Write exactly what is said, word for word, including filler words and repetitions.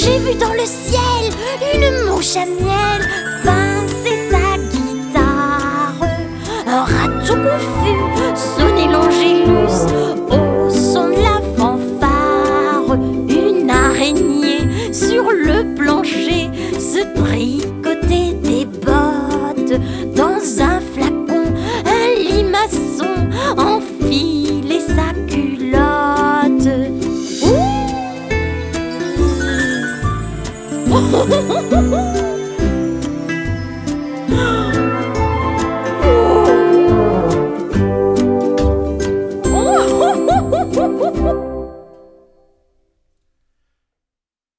J'ai vu dans le ciel une mouche à miel pincer sa guitare. Un raton confus sonnait l'angélus au son de la fanfare. Une araignée sur le plancher se tricotait des bottes. Dans un flacon, un limaçon enfilait sa culotte. Ouh